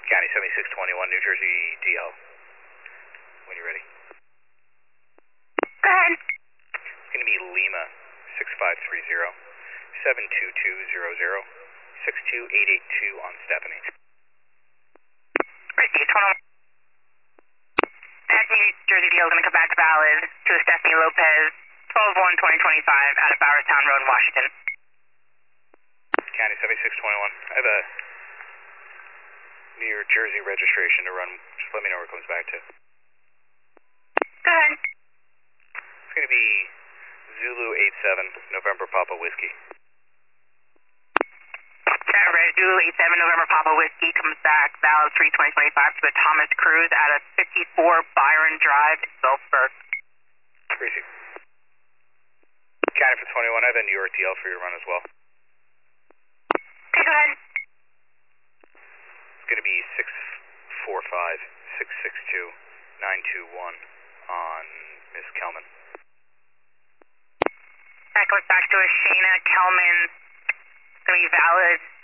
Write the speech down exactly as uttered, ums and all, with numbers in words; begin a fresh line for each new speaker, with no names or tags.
County seventy-six twenty-one, New Jersey D L. When you're ready.
Go ahead.
It's going to be Lima six five three zero, seven two two zero zero, six two eight eight two on Stephanie.
Right, D twenty-one. At New Jersey D L is going to come back valid to Stephanie Lopez, twelve one twenty twenty-five out of Bowertown Road, Washington.
County seventy-six twenty-one. I have a New Jersey registration to run. Just let me know where it comes back to.
Go ahead.
It's going to be Zulu eight seven, November Papa Whiskey.
Chat red, Zulu eight seven, November Papa Whiskey comes back valid three twenty twenty-five to the Thomas Cruz out of fifty-four Byron Drive in Gulfsburg.
Appreciate it. County for twenty-one, I have a New York D L for your run as well.
Okay, go ahead.
It's going to be six four five, six six two, nine two one on Miss Kelman.
That goes back to a Shayna Kelman. It's going to be valid